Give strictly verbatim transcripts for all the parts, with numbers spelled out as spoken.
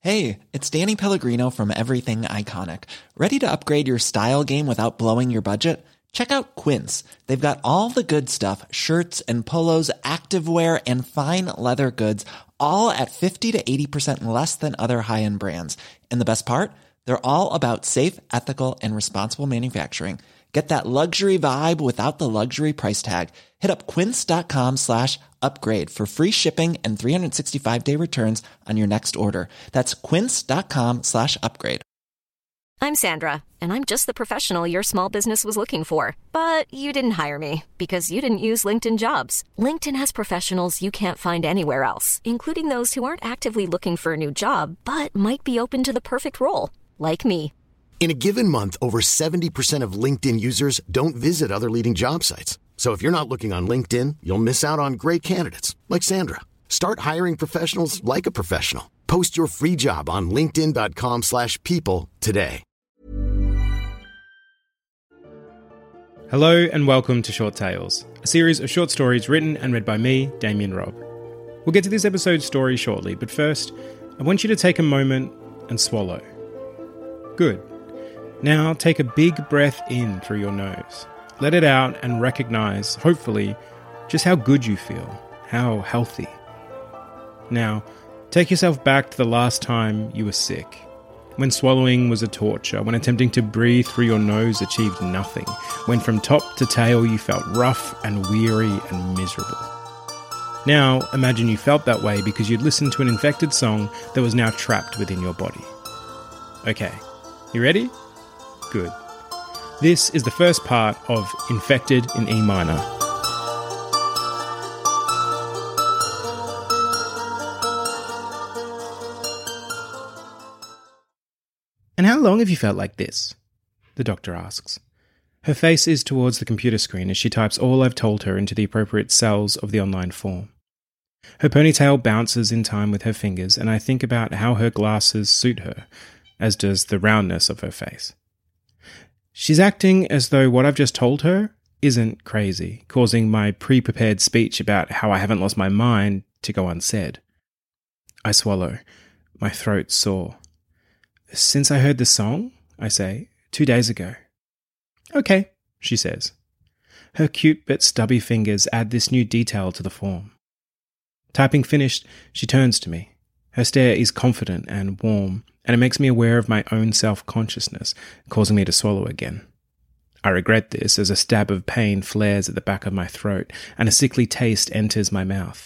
Hey, it's Danny Pellegrino from Everything Iconic. Ready to upgrade your style game without blowing your budget? Check out Quince. They've got all the good stuff, shirts and polos, activewear, and fine leather goods, all at fifty to eighty percent less than other high-end brands. And the best part? They're all about safe, ethical, and responsible manufacturing. Get that luxury vibe without the luxury price tag. Hit up quince.com slash upgrade for free shipping and three sixty-five day returns on your next order. That's quince.com slash upgrade. I'm Sandra, and I'm just the professional your small business was looking for. But you didn't hire me because you didn't use LinkedIn Jobs. LinkedIn has professionals you can't find anywhere else, including those who aren't actively looking for a new job, but might be open to the perfect role, like me. In a given month, over seventy percent of LinkedIn users don't visit other leading job sites. So if you're not looking on LinkedIn, you'll miss out on great candidates like Sandra. Start hiring professionals like a professional. Post your free job on linkedin.com slash people today. Hello and welcome to Short Tales, a series of short stories written and read by me, Damien Robb. We'll get to this episode's story shortly, but first, I want you to take a moment and swallow. Good. Now take a big breath in through your nose. Let it out and recognize, hopefully, just how good you feel, how healthy. Now, take yourself back to the last time you were sick, when swallowing was a torture, when attempting to breathe through your nose achieved nothing, when from top to tail you felt rough and weary and miserable. Now, imagine you felt that way because you'd listened to an infected song that was now trapped within your body. Okay, you ready? Good. This is the first part of Infected in E minor. And how long have you felt like this? The doctor asks. Her face is towards the computer screen as she types all I've told her into the appropriate cells of the online form. Her ponytail bounces in time with her fingers, and I think about how her glasses suit her, as does the roundness of her face. She's acting as though what I've just told her isn't crazy, causing my pre-prepared speech about how I haven't lost my mind to go unsaid. I swallow. My throat's sore. Since I heard the song, I say, two days ago. Okay, she says. Her cute but stubby fingers add this new detail to the form. Typing finished, she turns to me. Her stare is confident and warm, and it makes me aware of my own self-consciousness, causing me to swallow again. I regret this as a stab of pain flares at the back of my throat, and a sickly taste enters my mouth.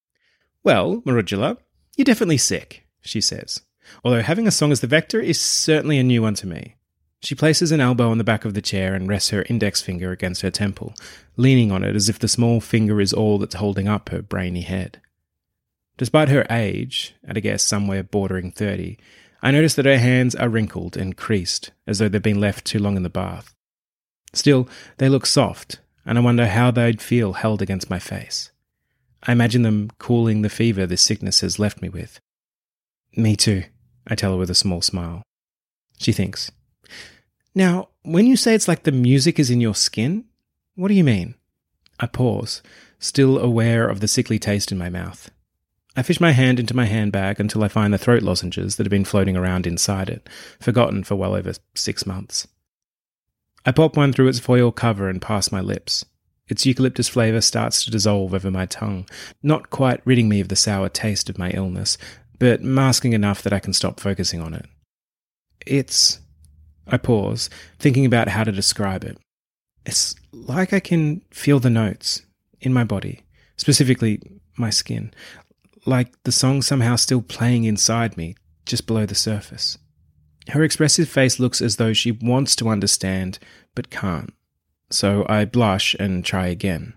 Well, Marugula, you're definitely sick, she says, although having a song as the vector is certainly a new one to me. She places an elbow on the back of the chair and rests her index finger against her temple, leaning on it as if the small finger is all that's holding up her brainy head. Despite her age, at a guess somewhere bordering thirty, I notice that her hands are wrinkled and creased, as though they've been left too long in the bath. Still, they look soft, and I wonder how they'd feel held against my face. I imagine them cooling the fever this sickness has left me with. Me too, I tell her with a small smile. She thinks. Now, when you say it's like the music is in your skin, what do you mean? I pause, still aware of the sickly taste in my mouth. I fish my hand into my handbag until I find the throat lozenges that have been floating around inside it, forgotten for well over six months. I pop one through its foil cover and pass my lips. Its eucalyptus flavour starts to dissolve over my tongue, not quite ridding me of the sour taste of my illness, but masking enough that I can stop focusing on it. It's... I pause, thinking about how to describe it. It's like I can feel the notes in my body, specifically my skin, like the song somehow still playing inside me, just below the surface. Her expressive face looks as though she wants to understand, but can't. So I blush and try again.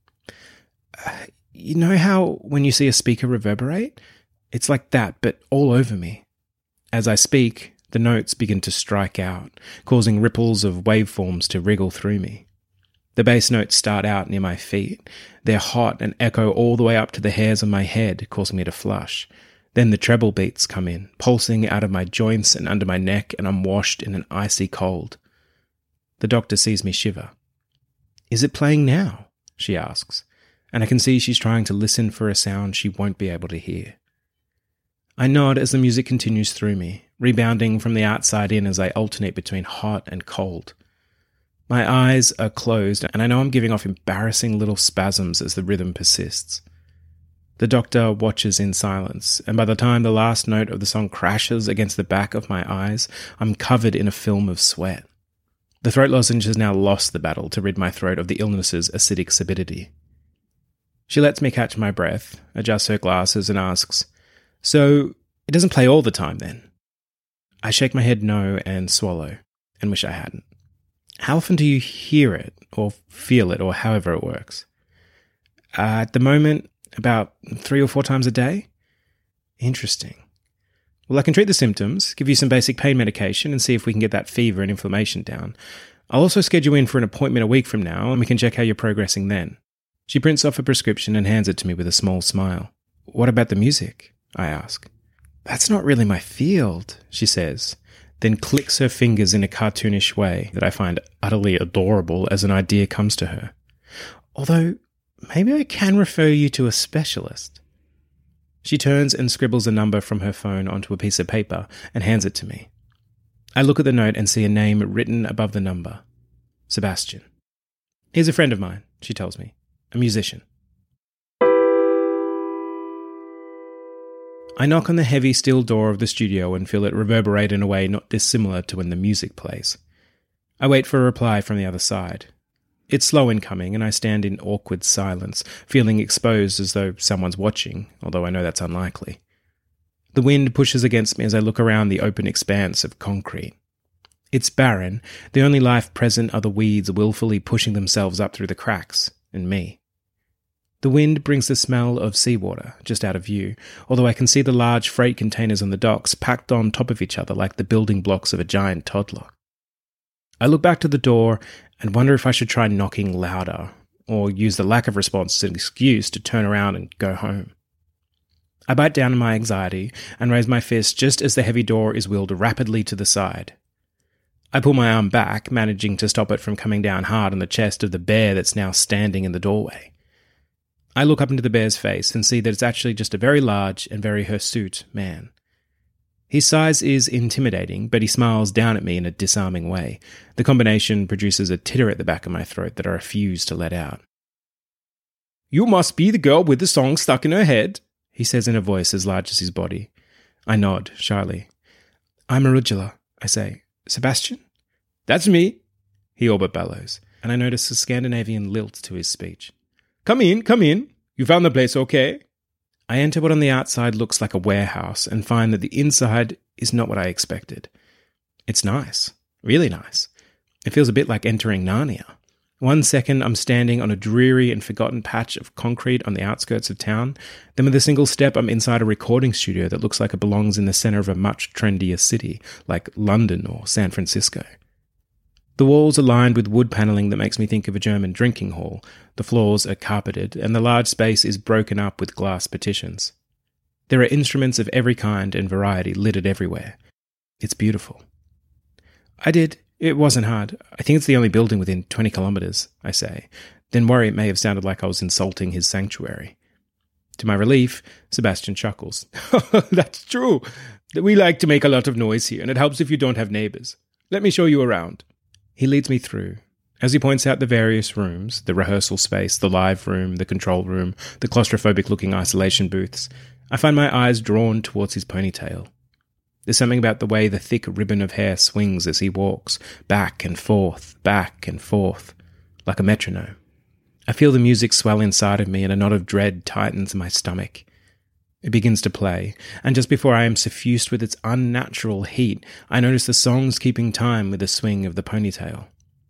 Uh, you know how when you see a speaker reverberate? It's like that, but all over me. As I speak, the notes begin to strike out, causing ripples of waveforms to wriggle through me. The bass notes start out near my feet. They're hot and echo all the way up to the hairs on my head, causing me to flush. Then the treble beats come in, pulsing out of my joints and under my neck, and I'm washed in an icy cold. The doctor sees me shiver. "Is it playing now?" she asks, and I can see she's trying to listen for a sound she won't be able to hear. I nod as the music continues through me, rebounding from the outside in as I alternate between hot and cold. My eyes are closed, and I know I'm giving off embarrassing little spasms as the rhythm persists. The doctor watches in silence, and by the time the last note of the song crashes against the back of my eyes, I'm covered in a film of sweat. The throat lozenge has now lost the battle to rid my throat of the illness's acidic sapidity. She lets me catch my breath, adjusts her glasses, and asks, "So, it doesn't play all the time then?" I shake my head no and swallow, and wish I hadn't. How often do you hear it, or feel it, or however it works? Uh, at the moment, about three or four times a day? Interesting. Well, I can treat the symptoms, give you some basic pain medication, and see if we can get that fever and inflammation down. I'll also schedule in for an appointment a week from now, and we can check how you're progressing then. She prints off a prescription and hands it to me with a small smile. What about the music? I ask. That's not really my field, she says, then clicks her fingers in a cartoonish way that I find utterly adorable as an idea comes to her. Although, maybe I can refer you to a specialist. She turns and scribbles a number from her phone onto a piece of paper and hands it to me. I look at the note and see a name written above the number. Sebastian. He's a friend of mine, she tells me. A musician. I knock on the heavy steel door of the studio and feel it reverberate in a way not dissimilar to when the music plays. I wait for a reply from the other side. It's slow in coming, and I stand in awkward silence, feeling exposed as though someone's watching, although I know that's unlikely. The wind pushes against me as I look around the open expanse of concrete. It's barren. The only life present are the weeds willfully pushing themselves up through the cracks, and me. The wind brings the smell of seawater just out of view, although I can see the large freight containers on the docks packed on top of each other like the building blocks of a giant toddler. I look back to the door and wonder if I should try knocking louder, or use the lack of response as an excuse to turn around and go home. I bite down on my anxiety and raise my fist just as the heavy door is wheeled rapidly to the side. I pull my arm back, managing to stop it from coming down hard on the chest of the bear that's now standing in the doorway. I look up into the bear's face and see that it's actually just a very large and very hirsute man. His size is intimidating, but he smiles down at me in a disarming way. The combination produces a titter at the back of my throat that I refuse to let out. "You must be the girl with the song stuck in her head," he says in a voice as large as his body. I nod, shyly. "I'm Arugula," I say. "Sebastian?" "That's me," he all but bellows, and I notice a Scandinavian lilt to his speech. "Come in, come in. You found the place okay?" I enter what on the outside looks like a warehouse and find that the inside is not what I expected. It's nice. Really nice. It feels a bit like entering Narnia. One second I'm standing on a dreary and forgotten patch of concrete on the outskirts of town, then with a single step I'm inside a recording studio that looks like it belongs in the centre of a much trendier city, like London or San Francisco. The walls are lined with wood panelling that makes me think of a German drinking hall. The floors are carpeted, and the large space is broken up with glass partitions. There are instruments of every kind and variety littered everywhere. It's beautiful. I did. It wasn't hard. I think it's the only building within twenty kilometres, I say, then worry it may have sounded like I was insulting his sanctuary. To my relief, Sebastian chuckles. "That's true. We like to make a lot of noise here, and it helps if you don't have neighbours. Let me show you around." He leads me through. As he points out the various rooms, the rehearsal space, the live room, the control room, the claustrophobic-looking isolation booths, I find my eyes drawn towards his ponytail. There's something about the way the thick ribbon of hair swings as he walks, back and forth, back and forth, like a metronome. I feel the music swell inside of me and a knot of dread tightens my stomach. It begins to play, and just before I am suffused with its unnatural heat, I notice the songs keeping time with the swing of the ponytail.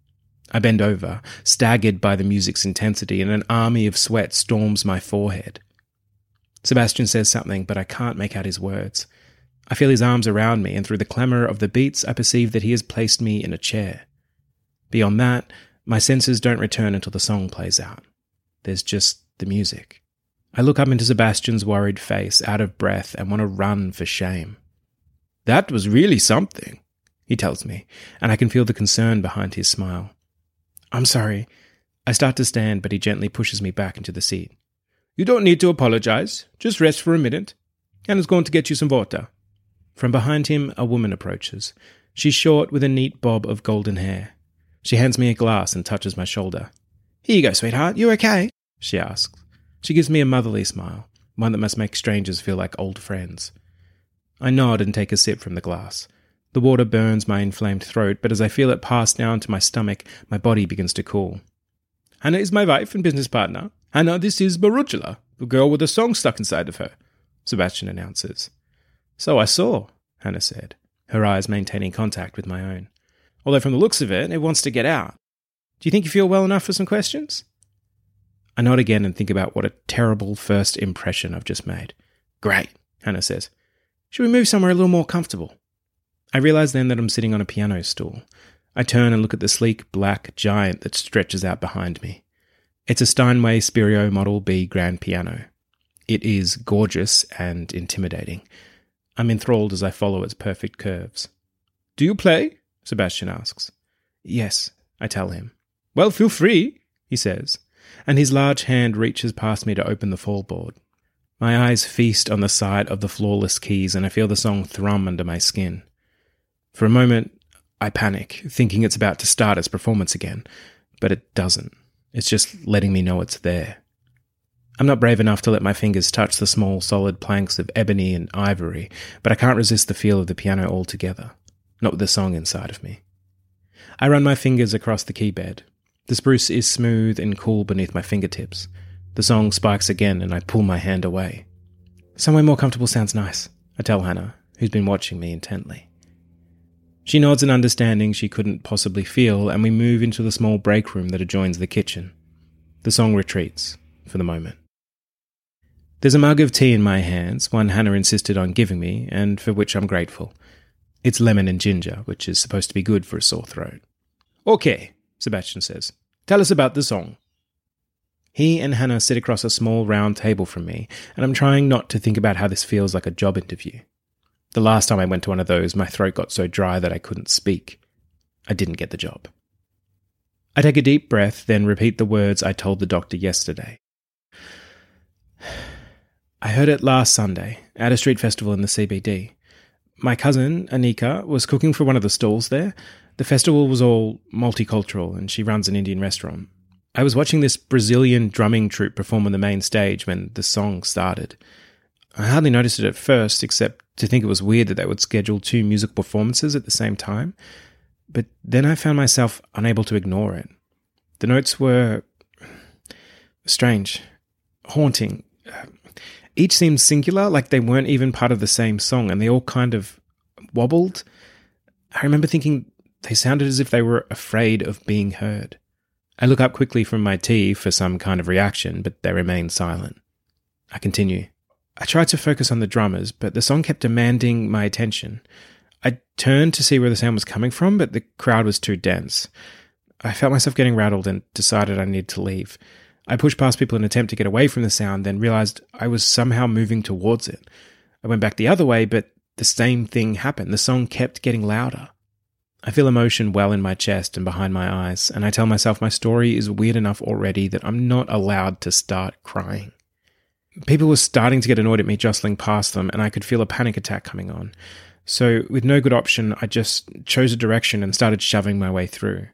I bend over, staggered by the music's intensity, and an army of sweat storms my forehead. Sebastian says something, but I can't make out his words. I feel his arms around me, and through the clamour of the beats, I perceive that he has placed me in a chair. Beyond that, my senses don't return until the song plays out. There's just the music. I look up into Sebastian's worried face, out of breath, and want to run for shame. "That was really something," he tells me, and I can feel the concern behind his smile. "I'm sorry." I start to stand, but he gently pushes me back into the seat. "You don't need to apologize. Just rest for a minute. Hannah's going to get you some water. From behind him, a woman approaches. She's short with a neat bob of golden hair. She hands me a glass and touches my shoulder. Here you go, sweetheart. You okay? She asks. She gives me a motherly smile, one that must make strangers feel like old friends. I nod and take a sip from the glass. The water burns my inflamed throat, but as I feel it pass down to my stomach, my body begins to cool. Hannah is my wife and business partner. Hannah, this is Marugula, the girl with a song stuck inside of her, Sebastian announces. So I saw, Hannah said, her eyes maintaining contact with my own. Although from the looks of it, it wants to get out. Do you think you feel well enough for some questions? I nod again and think about what a terrible first impression I've just made. Great, Hannah says. Should we move somewhere a little more comfortable? I realise then that I'm sitting on a piano stool. I turn and look at the sleek black giant that stretches out behind me. It's a Steinway Spirio Model B grand piano. It is gorgeous and intimidating. I'm enthralled as I follow its perfect curves. Do you play? Sebastian asks. Yes, I tell him. Well, feel free, he says, and his large hand reaches past me to open the fallboard. My eyes feast on the sight of the flawless keys, and I feel the song thrum under my skin. For a moment, I panic, thinking it's about to start its performance again, but it doesn't. It's just letting me know it's there. I'm not brave enough to let my fingers touch the small, solid planks of ebony and ivory, but I can't resist the feel of the piano altogether, not with the song inside of me. I run my fingers across the keyboard. The spruce is smooth and cool beneath my fingertips. The song spikes again and I pull my hand away. Somewhere more comfortable sounds nice, I tell Hannah, who's been watching me intently. She nods an understanding she couldn't possibly feel, and we move into the small break room that adjoins the kitchen. The song retreats, for the moment. There's a mug of tea in my hands, one Hannah insisted on giving me, and for which I'm grateful. It's lemon and ginger, which is supposed to be good for a sore throat. Okay, Sebastian says. Tell us about the song. He and Hannah sit across a small round table from me, and I'm trying not to think about how this feels like a job interview. The last time I went to one of those, my throat got so dry that I couldn't speak. I didn't get the job. I take a deep breath, then repeat the words I told the doctor yesterday. I heard it last Sunday, at a street festival in the C B D. My cousin, Anika, was cooking for one of the stalls there. The festival was all multicultural, and she runs an Indian restaurant. I was watching this Brazilian drumming troupe perform on the main stage when the song started. I hardly noticed it at first, except to think it was weird that they would schedule two musical performances at the same time. But then I found myself unable to ignore it. The notes were strange, haunting. Each seemed singular, like they weren't even part of the same song, and they all kind of wobbled. I remember thinking they sounded as if they were afraid of being heard. I look up quickly from my tea for some kind of reaction, but they remain silent. I continue. I tried to focus on the drummers, but the song kept demanding my attention. I turned to see where the sound was coming from, but the crowd was too dense. I felt myself getting rattled and decided I needed to leave. I pushed past people in an attempt to get away from the sound, then realized I was somehow moving towards it. I went back the other way, but the same thing happened. The song kept getting louder. I feel emotion well in my chest and behind my eyes, and I tell myself my story is weird enough already that I'm not allowed to start crying. People were starting to get annoyed at me jostling past them, and I could feel a panic attack coming on. So, with no good option, I just chose a direction and started shoving my way through.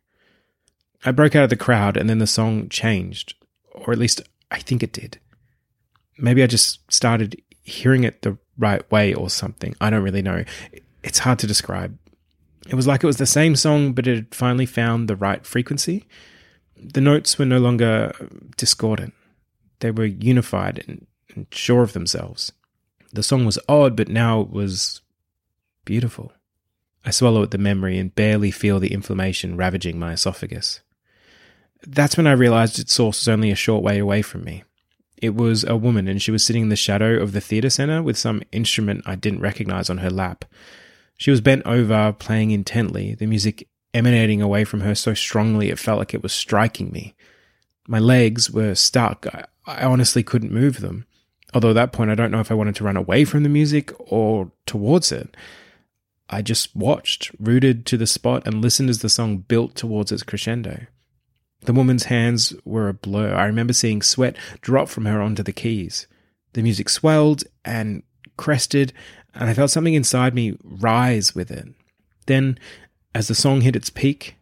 I broke out of the crowd, and then the song changed. Or at least, I think it did. Maybe I just started hearing it the right way or something. I don't really know. It's hard to describe. It was like it was the same song, but it had finally found the right frequency. The notes were no longer discordant. They were unified and, and sure of themselves. The song was odd, but now it was beautiful. I swallow at the memory and barely feel the inflammation ravaging my esophagus. That's when I realized its source was only a short way away from me. It was a woman, and she was sitting in the shadow of the theatre centre with some instrument I didn't recognize on her lap. She was bent over, playing intently, the music emanating away from her so strongly it felt like it was striking me. My legs were stuck. I, I honestly couldn't move them. Although at that point I don't know if I wanted to run away from the music or towards it. I just watched, rooted to the spot, and listened as the song built towards its crescendo. The woman's hands were a blur. I remember seeing sweat drop from her onto the keys. The music swelled and crested, and I felt something inside me rise with it. Then, as the song hit its peak,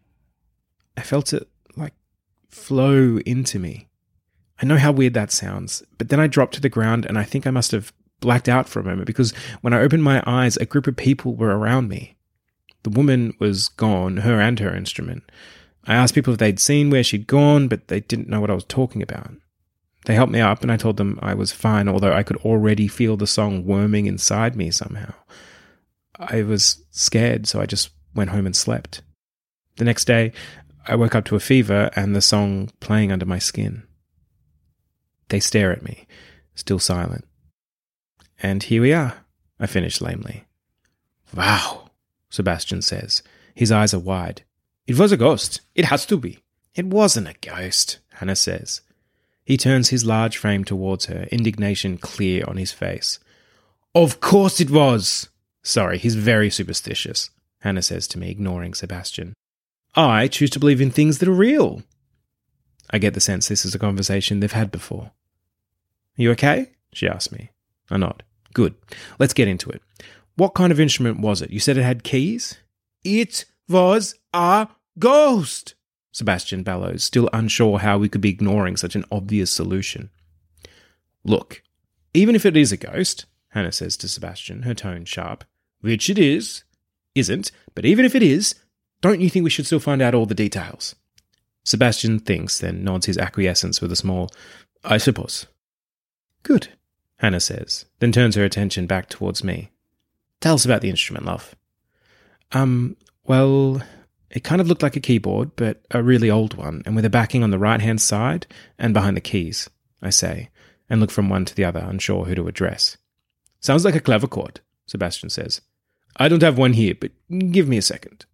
I felt it, like, flow into me. I know how weird that sounds, but then I dropped to the ground and I think I must have blacked out for a moment because when I opened my eyes, a group of people were around me. The woman was gone, her and her instrument. I asked people if they'd seen where she'd gone, but they didn't know what I was talking about. They helped me up and I told them I was fine, although I could already feel the song worming inside me somehow. I was scared, so I just went home and slept. The next day, I woke up to a fever and the song playing under my skin. They stare at me, still silent. And here we are, I finished lamely. Wow, Sebastian says. His eyes are wide. It was a ghost. It has to be. It wasn't a ghost, Hannah says. He turns his large frame towards her, indignation clear on his face. Of course it was! Sorry, he's very superstitious, Hannah says to me, ignoring Sebastian. I choose to believe in things that are real. I get the sense this is a conversation they've had before. You okay? She asks me. I nod. Good. Let's get into it. What kind of instrument was it? You said it had keys? It was a ghost, Sebastian bellows, still unsure how we could be ignoring such an obvious solution. Look, even if it is a ghost, Hannah says to Sebastian, her tone sharp, which it is, isn't, but even if it is, don't you think we should still find out all the details? Sebastian thinks, then nods his acquiescence with a small, I suppose. Good, Hannah says, then turns her attention back towards me. Tell us about the instrument, love. Um, well, it kind of looked like a keyboard, but a really old one, and with a backing on the right-hand side and behind the keys, I say, and look from one to the other, unsure who to address. Sounds like a clavichord, Sebastian says. I don't have one here, but give me a second.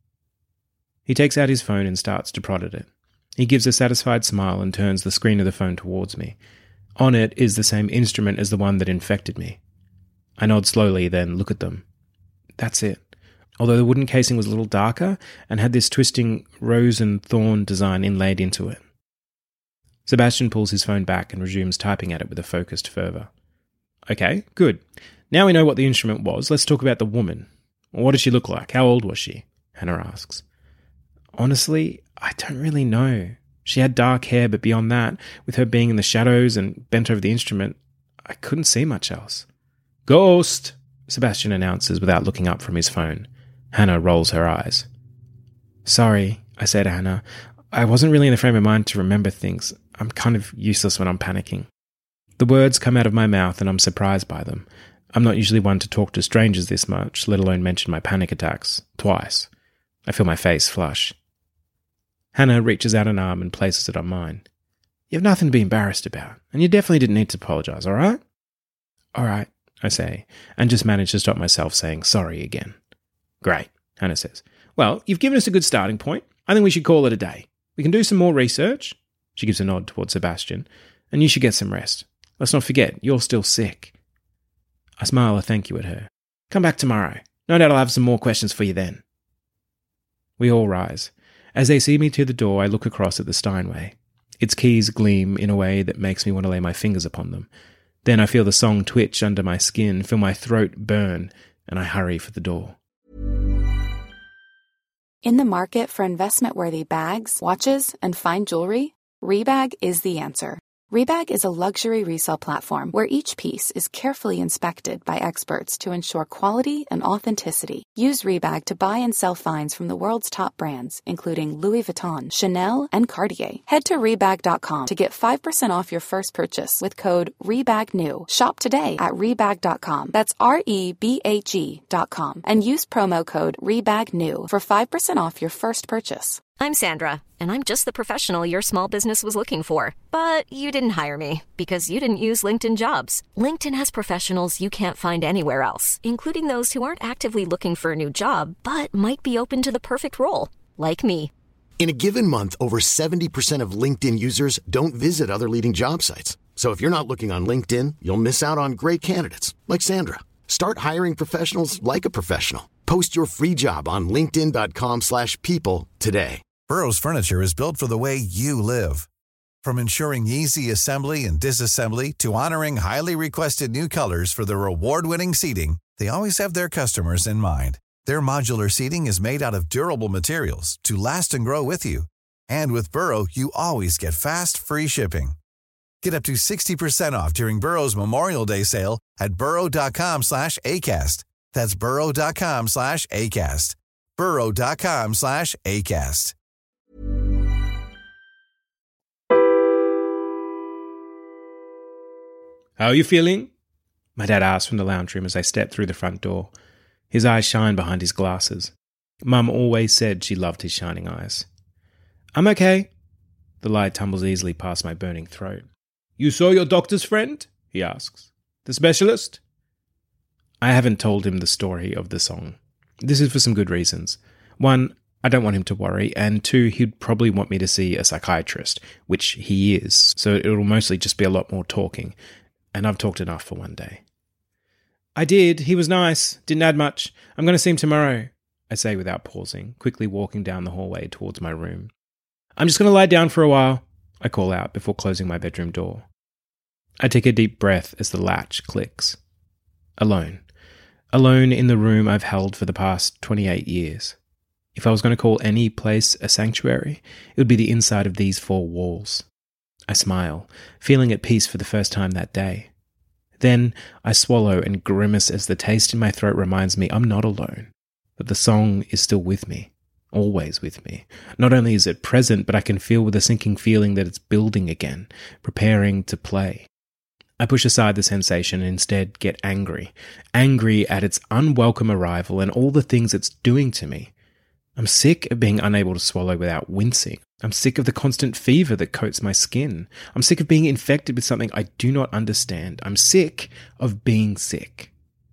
He takes out his phone and starts to prod at it. He gives a satisfied smile and turns the screen of the phone towards me. On it is the same instrument as the one that infected me. I nod slowly, then look at them. That's it. Although the wooden casing was a little darker and had this twisting rose and thorn design inlaid into it. Sebastian pulls his phone back and resumes typing at it with a focused fervour. Okay, good. Now we know what the instrument was. Let's talk about the woman. What did she look like? How old was she? Hannah asks. Honestly, I don't really know. She had dark hair, but beyond that, with her being in the shadows and bent over the instrument, I couldn't see much else. Ghost! Sebastian announces without looking up from his phone. Hannah rolls her eyes. Sorry, I say to Hannah. I wasn't really in the frame of mind to remember things. I'm kind of useless when I'm panicking. The words come out of my mouth and I'm surprised by them. I'm not usually one to talk to strangers this much, let alone mention my panic attacks. Twice. I feel my face flush. Hannah reaches out an arm and places it on mine. You have nothing to be embarrassed about, and you definitely didn't need to apologise, all right? All right, I say, and just manage to stop myself saying sorry again. Great, Hannah says. Well, you've given us a good starting point. I think we should call it a day. We can do some more research. She gives a nod towards Sebastian. And you should get some rest. Let's not forget, you're still sick. I smile a thank you at her. Come back tomorrow. No doubt I'll have some more questions for you then. We all rise. As they see me to the door, I look across at the Steinway. Its keys gleam in a way that makes me want to lay my fingers upon them. Then I feel the song twitch under my skin, feel my throat burn, and I hurry for the door. In the market for investment-worthy bags, watches, and fine jewelry, Rebag is the answer. Rebag is a luxury resale platform where each piece is carefully inspected by experts to ensure quality and authenticity. Use Rebag to buy and sell finds from the world's top brands, including Louis Vuitton, Chanel, and Cartier. Head to Rebag dot com to get five percent off your first purchase with code REBAGNEW. Shop today at Rebag dot com. That's R E B A G dot com. And use promo code REBAGNEW for five percent off your first purchase. I'm Sandra, and I'm just the professional your small business was looking for. But you didn't hire me because you didn't use LinkedIn Jobs. LinkedIn has professionals you can't find anywhere else, including those who aren't actively looking for a new job, but might be open to the perfect role, like me. In a given month, over seventy percent of LinkedIn users don't visit other leading job sites. So if you're not looking on LinkedIn, you'll miss out on great candidates like Sandra. Start hiring professionals like a professional. Post your free job on linkedin dot com slash people today. Burrow's furniture is built for the way you live. From ensuring easy assembly and disassembly to honoring highly requested new colors for their award-winning seating, they always have their customers in mind. Their modular seating is made out of durable materials to last and grow with you. And with Burrow, you always get fast, free shipping. Get up to sixty percent off during Burrow's Memorial Day sale at burrow.com slash ACAST. That's burrow.com slash ACAST. burrow.com slash ACAST. How are you feeling? My dad asked from the lounge room as I stepped through the front door. His eyes shine behind his glasses. Mum always said she loved his shining eyes. I'm okay. The light tumbles easily past my burning throat. You saw your doctor's friend? He asks. The specialist? I haven't told him the story of the song. This is for some good reasons. One, I don't want him to worry, and two, he'd probably want me to see a psychiatrist, which he is, so it'll mostly just be a lot more talking, and I've talked enough for one day. I did. He was nice. Didn't add much. I'm going to see him tomorrow, I say without pausing, quickly walking down the hallway towards my room. I'm just going to lie down for a while, I call out before closing my bedroom door. I take a deep breath as the latch clicks. Alone. Alone in the room I've held for the past twenty-eight years. If I was going to call any place a sanctuary, it would be the inside of these four walls. I smile, feeling at peace for the first time that day. Then I swallow and grimace as the taste in my throat reminds me I'm not alone, that the song is still with me, always with me. Not only is it present, but I can feel with a sinking feeling that it's building again, preparing to play. I push aside the sensation and instead get angry, angry at its unwelcome arrival and all the things it's doing to me. I'm sick of being unable to swallow without wincing. I'm sick of the constant fever that coats my skin. I'm sick of being infected with something I do not understand. I'm sick of being sick.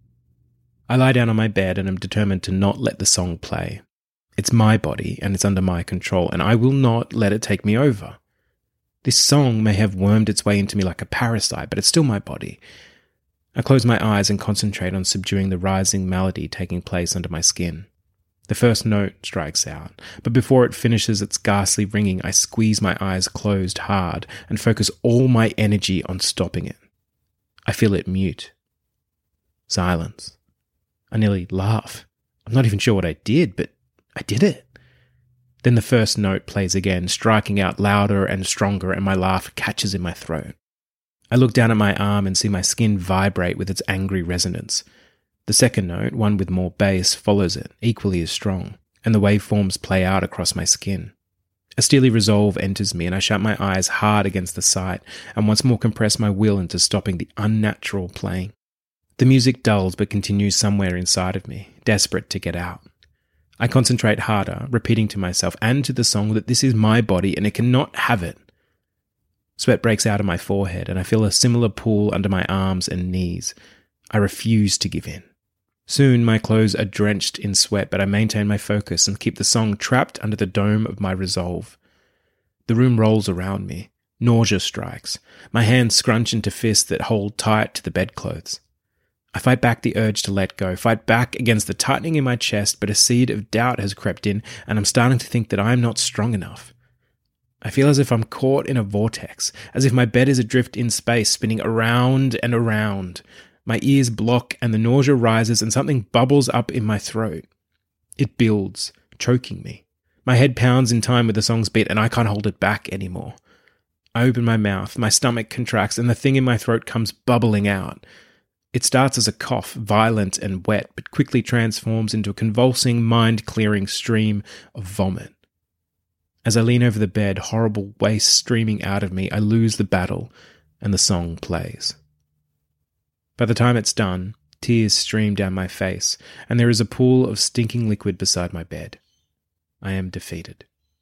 I lie down on my bed and am determined to not let the song play. It's my body and it's under my control, and I will not let it take me over. This song may have wormed its way into me like a parasite, but it's still my body. I close my eyes and concentrate on subduing the rising melody taking place under my skin. The first note strikes out, but before it finishes its ghastly ringing, I squeeze my eyes closed hard and focus all my energy on stopping it. I feel it mute. Silence. I nearly laugh. I'm not even sure what I did, but I did it. Then the first note plays again, striking out louder and stronger, and my laugh catches in my throat. I look down at my arm and see my skin vibrate with its angry resonance. The second note, one with more bass, follows it, equally as strong, and the waveforms play out across my skin. A steely resolve enters me, and I shut my eyes hard against the sight, and once more compress my will into stopping the unnatural playing. The music dulls but continues somewhere inside of me, desperate to get out. I concentrate harder, repeating to myself and to the song that this is my body and it cannot have it. Sweat breaks out of my forehead, and I feel a similar pull under my arms and knees. I refuse to give in. Soon my clothes are drenched in sweat, but I maintain my focus and keep the song trapped under the dome of my resolve. The room rolls around me. Nausea strikes. My hands scrunch into fists that hold tight to the bedclothes. I fight back the urge to let go, fight back against the tightening in my chest, but a seed of doubt has crept in, and I'm starting to think that I am not strong enough. I feel as if I'm caught in a vortex, as if my bed is adrift in space, spinning around and around. My ears block and the nausea rises and something bubbles up in my throat. It builds, choking me. My head pounds in time with the song's beat and I can't hold it back anymore. I open my mouth, my stomach contracts, and the thing in my throat comes bubbling out. It starts as a cough, violent and wet, but quickly transforms into a convulsing, mind-clearing stream of vomit. As I lean over the bed, horrible waste streaming out of me, I lose the battle and the song plays. By the time it's done, tears stream down my face, and there is a pool of stinking liquid beside my bed. I am defeated.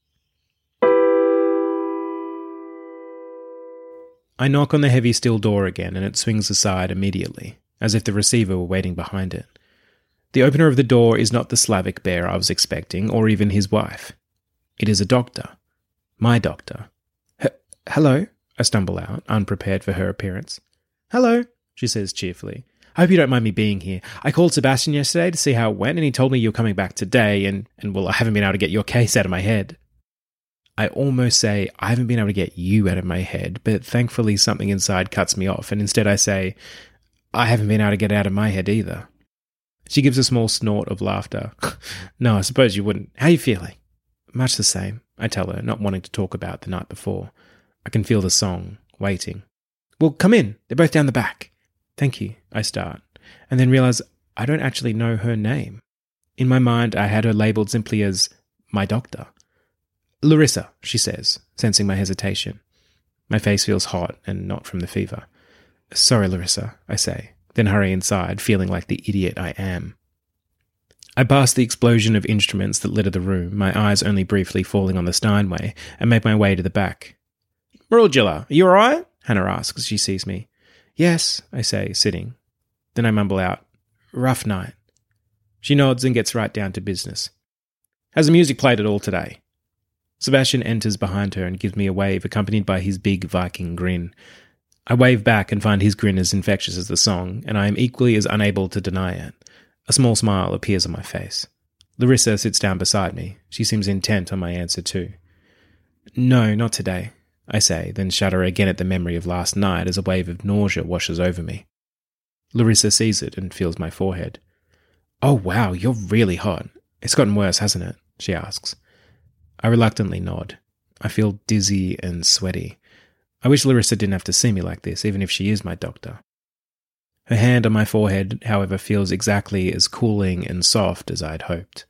I knock on the heavy steel door again, and it swings aside immediately, as if the receiver were waiting behind it. The opener of the door is not the Slavic bear I was expecting, or even his wife. It is a doctor. My doctor. H- Hello, I stumble out, unprepared for her appearance. Hello, she says cheerfully. I hope you don't mind me being here. I called Sebastian yesterday to see how it went, and he told me you're coming back today, and, and well, I haven't been able to get your case out of my head. I almost say, I haven't been able to get you out of my head, but thankfully something inside cuts me off, and instead I say, I haven't been able to get out of my head either. She gives a small snort of laughter. No, I suppose you wouldn't. How are you feeling? Much the same, I tell her, not wanting to talk about the night before. I can feel the song, waiting. Well, come in. They're both down the back. Thank you, I start, and then realise I don't actually know her name. In my mind, I had her labelled simply as my doctor. Larissa, she says, sensing my hesitation. My face feels hot and not from the fever. Sorry, Larissa, I say, then hurry inside, feeling like the idiot I am. I pass the explosion of instruments that litter the room, my eyes only briefly falling on the Steinway, and make my way to the back. Marugula, are you alright? Hannah asks as she sees me. Yes, I say, sitting. Then I mumble out, rough night. She nods and gets right down to business. Has the music played at all today? Sebastian enters behind her and gives me a wave, accompanied by his big Viking grin. I wave back and find his grin as infectious as the song, and I am equally as unable to deny it. A small smile appears on my face. Larissa sits down beside me. She seems intent on my answer too. No, not today, I say, then shudder again at the memory of last night as a wave of nausea washes over me. Larissa sees it and feels my forehead. Oh wow, you're really hot. It's gotten worse, hasn't it? She asks. I reluctantly nod. I feel dizzy and sweaty. I wish Larissa didn't have to see me like this, even if she is my doctor. Her hand on my forehead, however, feels exactly as cooling and soft as I'd hoped.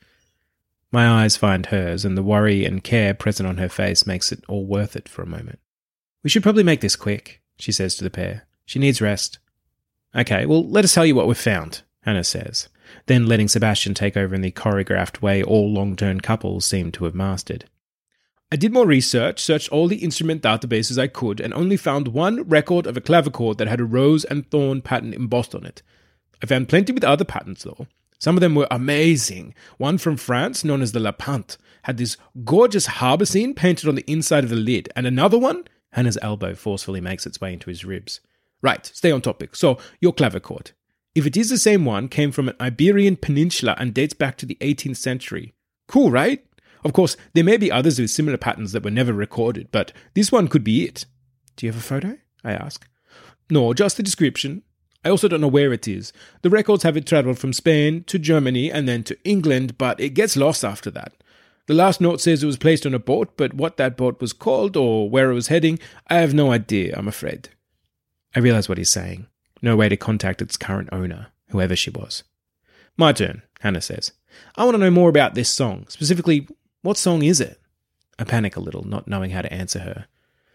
My eyes find hers, and the worry and care present on her face makes it all worth it for a moment. We should probably make this quick, she says to the pair. She needs rest. Okay, well, let us tell you what we've found, Hannah says, then letting Sebastian take over in the choreographed way all long-term couples seem to have mastered. I did more research, searched all the instrument databases I could, and only found one record of a clavichord that had a rose and thorn pattern embossed on it. I found plenty with other patterns, though. Some of them were amazing. One from France, known as the Lapante, had this gorgeous harbour scene painted on the inside of the lid, and another one, Hannah's elbow forcefully makes its way into his ribs. Right, stay on topic. So, your clavichord. If it is the same one, came from an Iberian peninsula and dates back to the eighteenth century. Cool, right? Of course, there may be others with similar patterns that were never recorded, but this one could be it. Do you have a photo? I ask. No, just the description. I also don't know where it is. The records have it travelled from Spain to Germany and then to England, but it gets lost after that. The last note says it was placed on a boat, but what that boat was called or where it was heading, I have no idea, I'm afraid. I realise what he's saying. No way to contact its current owner, whoever she was. My turn, Hannah says. I want to know more about this song. Specifically, what song is it? I panic a little, not knowing how to answer her.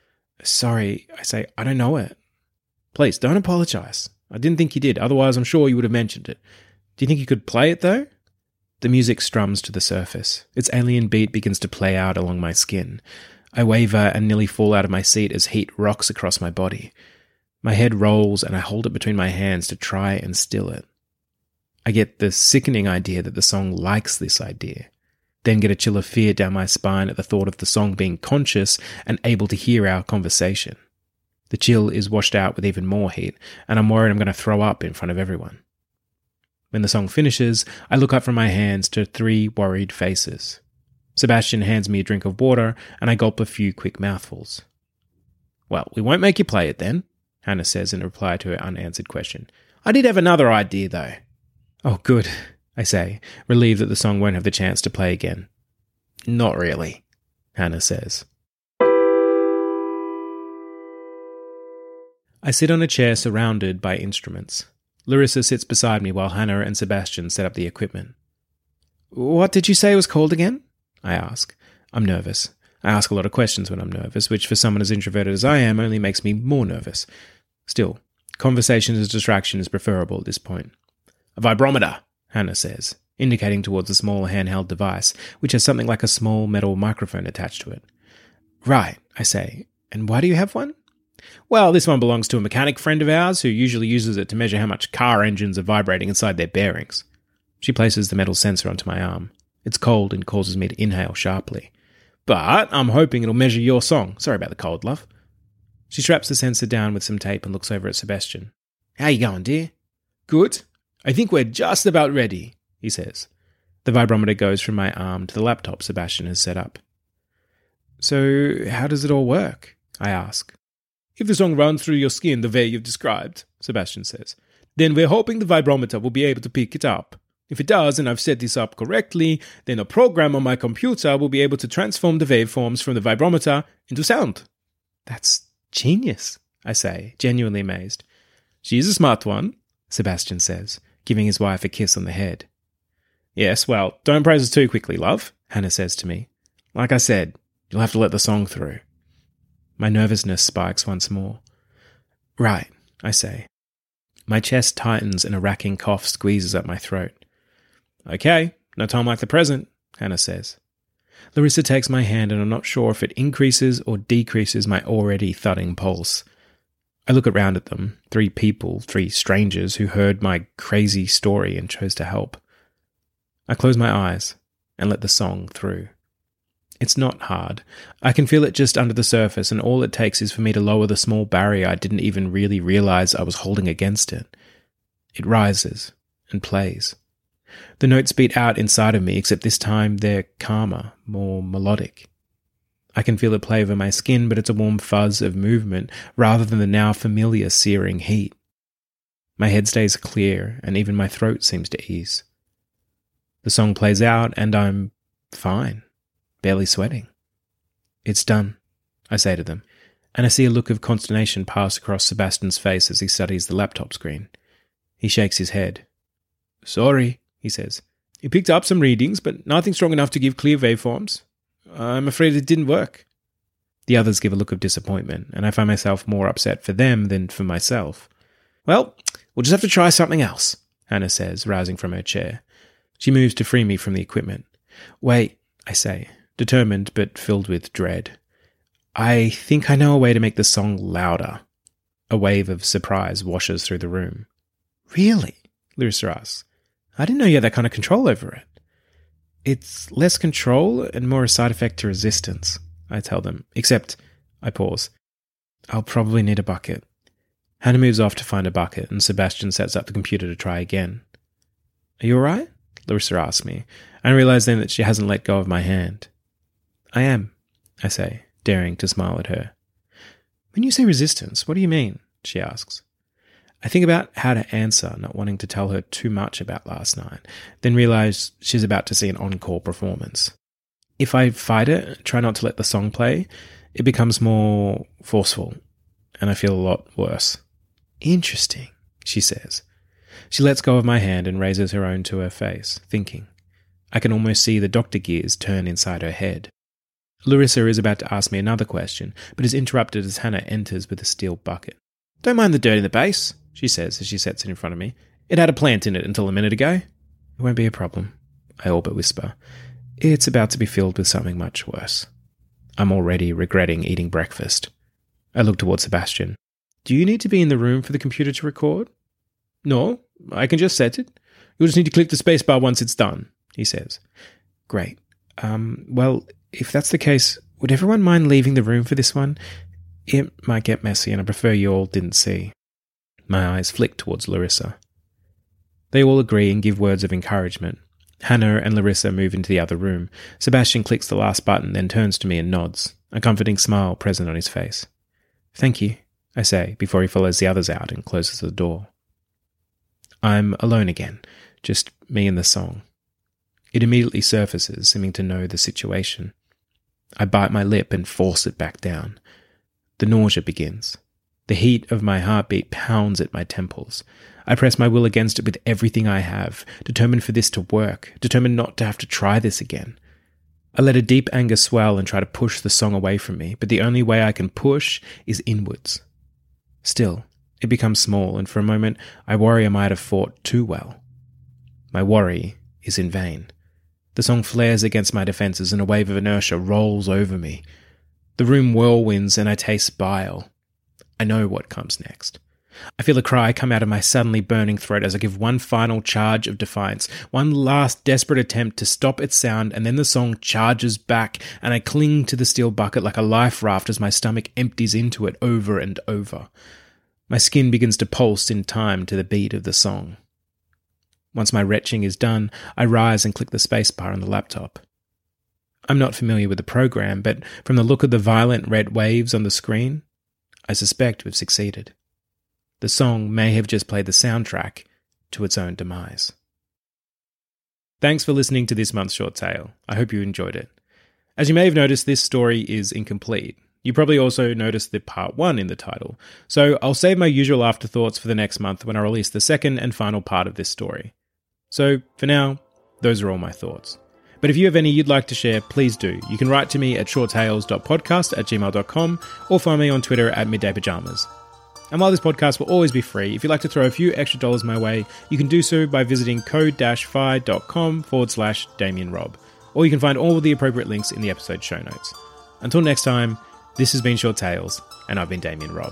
Sorry, I say, I don't know it. Please, don't apologise. I didn't think you did, otherwise I'm sure you would have mentioned it. Do you think you could play it, though? The music strums to the surface. Its alien beat begins to play out along my skin. I waver and nearly fall out of my seat as heat rocks across my body. My head rolls and I hold it between my hands to try and still it. I get the sickening idea that the song likes this idea. Then get a chill of fear down my spine at the thought of the song being conscious and able to hear our conversation. The chill is washed out with even more heat, and I'm worried I'm going to throw up in front of everyone. When the song finishes, I look up from my hands to three worried faces. Sebastian hands me a drink of water, and I gulp a few quick mouthfuls. Well, we won't make you play it then, Hannah says in reply to her unanswered question. I did have another idea, though. Oh, good, I say, relieved that the song won't have the chance to play again. Not really, Hannah says. I sit on a chair surrounded by instruments. Larissa sits beside me while Hannah and Sebastian set up the equipment. What did you say it was called again? I ask. I'm nervous. I ask a lot of questions when I'm nervous, which for someone as introverted as I am only makes me more nervous. Still, conversation as distraction is preferable at this point. A vibrometer, Hannah says, indicating towards a small handheld device, which has something like a small metal microphone attached to it. Right, I say. And why do you have one? Well, this one belongs to a mechanic friend of ours who usually uses it to measure how much car engines are vibrating inside their bearings. She places the metal sensor onto my arm. It's cold and causes me to inhale sharply. But I'm hoping it'll measure your song. Sorry about the cold, love. She straps the sensor down with some tape and looks over at Sebastian. How you going, dear? Good. I think we're just about ready, he says. The vibrometer goes from my arm to the laptop Sebastian has set up. So how does it all work? I ask. If the song runs through your skin the way you've described, Sebastian says, then we're hoping the vibrometer will be able to pick it up. If it does, and I've set this up correctly, then a program on my computer will be able to transform the waveforms from the vibrometer into sound. That's genius, I say, genuinely amazed. She's a smart one, Sebastian says, giving his wife a kiss on the head. Yes, well, don't praise us too quickly, love, Hannah says to me. Like I said, you'll have to let the song through. My nervousness spikes once more. Right, I say. My chest tightens and a racking cough squeezes at my throat. Okay, no time like the present, Hannah says. Larissa takes my hand and I'm not sure if it increases or decreases my already thudding pulse. I look around at them, three people, three strangers who heard my crazy story and chose to help. I close my eyes and let the song through. It's not hard. I can feel it just under the surface, and all it takes is for me to lower the small barrier I didn't even really realize I was holding against it. It rises and plays. The notes beat out inside of me, except this time they're calmer, more melodic. I can feel it play over my skin, but it's a warm fuzz of movement rather than the now familiar searing heat. My head stays clear, and even my throat seems to ease. The song plays out, and I'm fine. Barely sweating. It's done, I say to them, and I see a look of consternation pass across Sebastian's face as he studies the laptop screen. He shakes his head. Sorry, he says. It picked up some readings, but nothing strong enough to give clear waveforms. I'm afraid it didn't work. The others give a look of disappointment, and I find myself more upset for them than for myself. Well, we'll just have to try something else, Hannah says, rousing from her chair. She moves to free me from the equipment. Wait, I say, determined but filled with dread. I think I know a way to make the song louder. A wave of surprise washes through the room. Really? Larissa asks. I didn't know you had that kind of control over it. It's less control and more a side effect to resistance, I tell them. Except, I pause. I'll probably need a bucket. Hannah moves off to find a bucket, and Sebastian sets up the computer to try again. Are you alright? Larissa asks me, and I realise then that she hasn't let go of my hand. I am, I say, daring to smile at her. When you say resistance, what do you mean? She asks. I think about how to answer, not wanting to tell her too much about last night, then realise she's about to see an encore performance. If I fight it, try not to let the song play, it becomes more forceful, and I feel a lot worse. Interesting, she says. She lets go of my hand and raises her own to her face, thinking. I can almost see the doctor gears turn inside her head. Larissa is about to ask me another question, but is interrupted as Hannah enters with a steel bucket. Don't mind the dirt in the base, she says as she sets it in front of me. It had a plant in it until a minute ago. It won't be a problem, I all but whisper. It's about to be filled with something much worse. I'm already regretting eating breakfast. I look towards Sebastian. Do you need to be in the room for the computer to record? No, I can just set it. You'll just need to click the spacebar once it's done, he says. Great. Um, well, if that's the case, would everyone mind leaving the room for this one? It might get messy, and I prefer you all didn't see. My eyes flick towards Larissa. They all agree and give words of encouragement. Hannah and Larissa move into the other room. Sebastian clicks the last button, then turns to me and nods, a comforting smile present on his face. Thank you, I say, before he follows the others out and closes the door. I'm alone again, just me and the song. It immediately surfaces, seeming to know the situation. I bite my lip and force it back down. The nausea begins. The heat of my heartbeat pounds at my temples. I press my will against it with everything I have, determined for this to work, determined not to have to try this again. I let a deep anger swell and try to push the song away from me, but the only way I can push is inwards. Still, it becomes small, and for a moment I worry I might have fought too well. My worry is in vain. The song flares against my defences and a wave of inertia rolls over me. The room whirlwinds and I taste bile. I know what comes next. I feel a cry come out of my suddenly burning throat as I give one final charge of defiance, one last desperate attempt to stop its sound, and then the song charges back and I cling to the steel bucket like a life raft as my stomach empties into it over and over. My skin begins to pulse in time to the beat of the song. Once my retching is done, I rise and click the spacebar on the laptop. I'm not familiar with the program, but from the look of the violent red waves on the screen, I suspect we've succeeded. The song may have just played the soundtrack to its own demise. Thanks for listening to this month's short tale. I hope you enjoyed it. As you may have noticed, this story is incomplete. You probably also noticed the part one in the title, so I'll save my usual afterthoughts for the next month when I release the second and final part of this story. So, for now, those are all my thoughts. But if you have any you'd like to share, please do. You can write to me at shorttales dot podcast at gmail dot com or find me on Twitter at middaypajamas. And while this podcast will always be free, if you'd like to throw a few extra dollars my way, you can do so by visiting code-fi.com forward slash Damien Robb. Or you can find all of the appropriate links in the episode show notes. Until next time, this has been Short Tales, and I've been Damien Robb.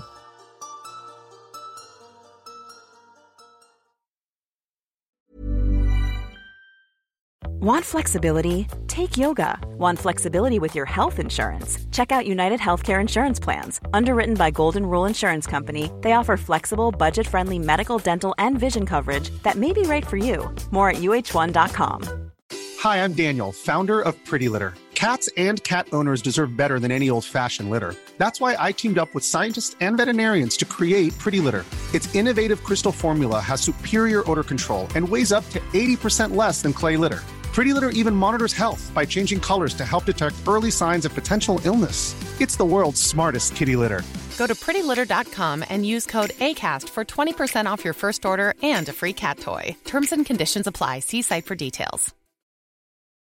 Want flexibility? Take yoga. Want flexibility with your health insurance? Check out United Healthcare Insurance Plans. Underwritten by Golden Rule Insurance Company, they offer flexible, budget-friendly medical, dental, and vision coverage that may be right for you. More at U H one dot com. Hi, I'm Daniel, founder of Pretty Litter. Cats and cat owners deserve better than any old-fashioned litter. That's why I teamed up with scientists and veterinarians to create Pretty Litter. Its innovative crystal formula has superior odor control and weighs up to eighty percent less than clay litter. Pretty Litter even monitors health by changing colors to help detect early signs of potential illness. It's the world's smartest kitty litter. Go to pretty litter dot com and use code ACAST for twenty percent off your first order and a free cat toy. Terms and conditions apply. See site for details.